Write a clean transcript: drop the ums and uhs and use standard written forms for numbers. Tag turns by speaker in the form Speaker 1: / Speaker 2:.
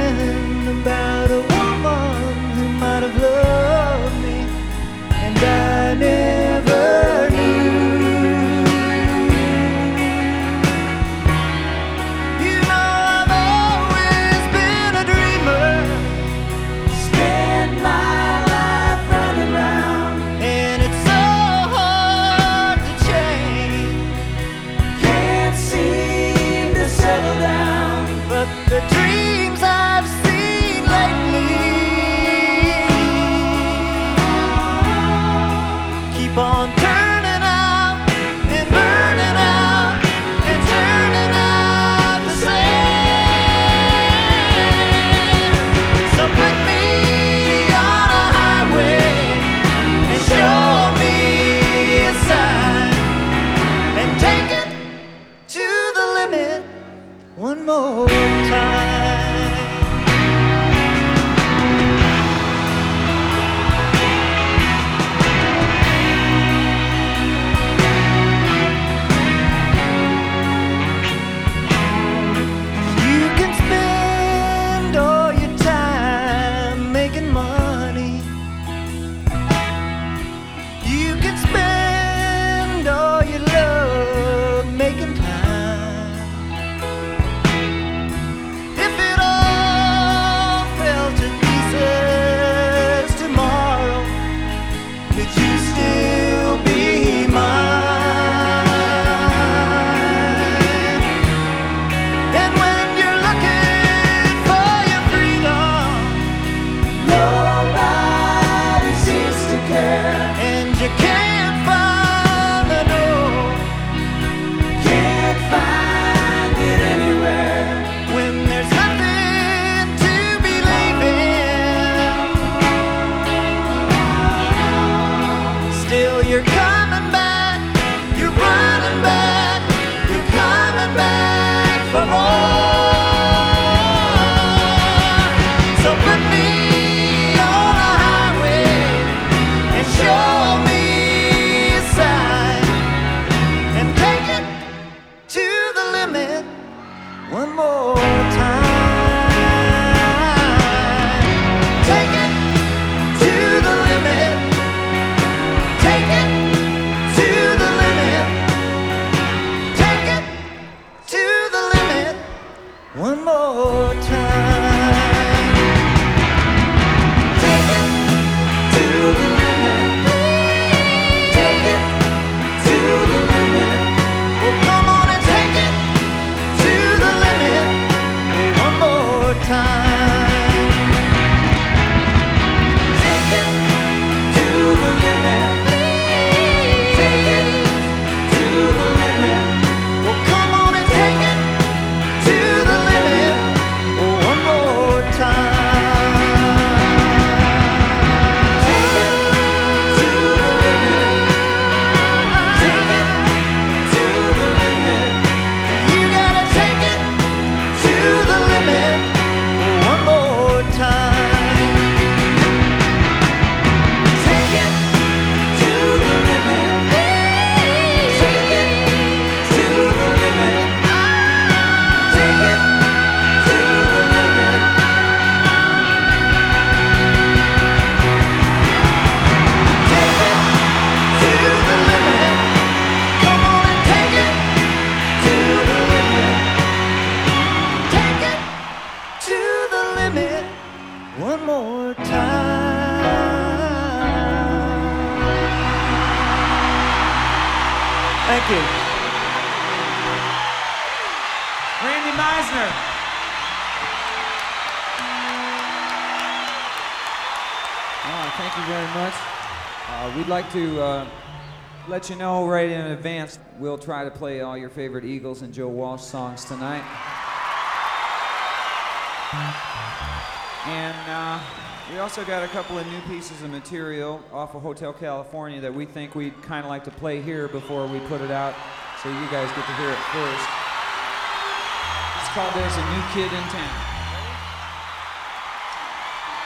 Speaker 1: something about a woman who might have loved me, and I never knew. You know I've always been a dreamer, spend my life running round, and it's so hard to change, can't seem to settle down, but the dreams I've seen lately keep on turning out and burning out and turning out the same. So put me on a highway and show me a sign, and take it to the limit one more time. You can spend all your time making money. You can spend all your love making time. If it all fell to pieces tomorrow, could you still be mine? And when you're looking for your freedom, nobody seems to care, and you can't find the door, can't find it anywhere. When there's nothing to believe in, still you're coming back, you're running back, you're coming back for more. So put me on a highway and show me a sign, and take it to the limit one more time. Take it to the limit. Take it to the limit. Take it to the limit one more time. Take it to the limit. Take it to the limit. Well, come on and take it to the limit one more time. Take it to the limit. Take it to the limit. Well, come on and take it to the limit one more time. Take it to the limit. Take it to the limit. You gotta take it to the limit one more time. Take it to the limit. Take it to the limit. Take it to the limit. Take it to the limit. Come on and take it to the limit. Take it to the limit one more time. Thank you.
Speaker 2: Randy Meisner.
Speaker 3: Thank you very much. We'd like to let you know right in advance, we'll try to play all your favorite Eagles and Joe Walsh songs tonight. And we also got a couple of new pieces of material off of Hotel California that we think we'd kind of like to play here before we put it out, so you guys get to hear it first. It's called There's a New Kid in Town.